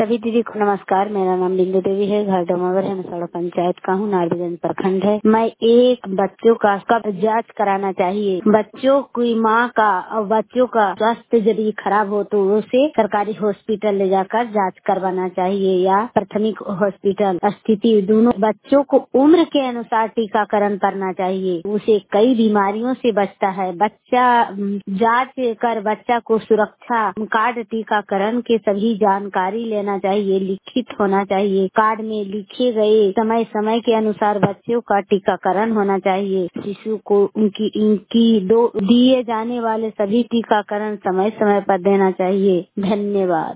सभी दीदी को नमस्कार। मेरा नाम बिंदु देवी है, घर डोमावर है, नसौड़ा पंचायत का हूँ, नारदीगंज प्रखंड है। मैं एक बच्चों का कब जांच कराना चाहिए। बच्चों की माँ का और बच्चों का स्वास्थ्य यदि खराब हो तो उसे सरकारी हॉस्पिटल ले जाकर जांच करवाना चाहिए या प्राथमिक हॉस्पिटल स्थिति दोनों। बच्चों को उम्र के अनुसार टीकाकरण करना चाहिए, उसे कई बीमारियों से बचता है। बच्चा जांच कर बच्चा को सुरक्षा कार्ड टीकाकरण के सभी जानकारी लेना चाहिए, लिखित होना चाहिए। कार्ड में लिखे गए समय समय के अनुसार बच्चों का टीकाकरण होना चाहिए। शिशु को इनकी दिए जाने वाले सभी टीकाकरण समय समय पर देना चाहिए। धन्यवाद।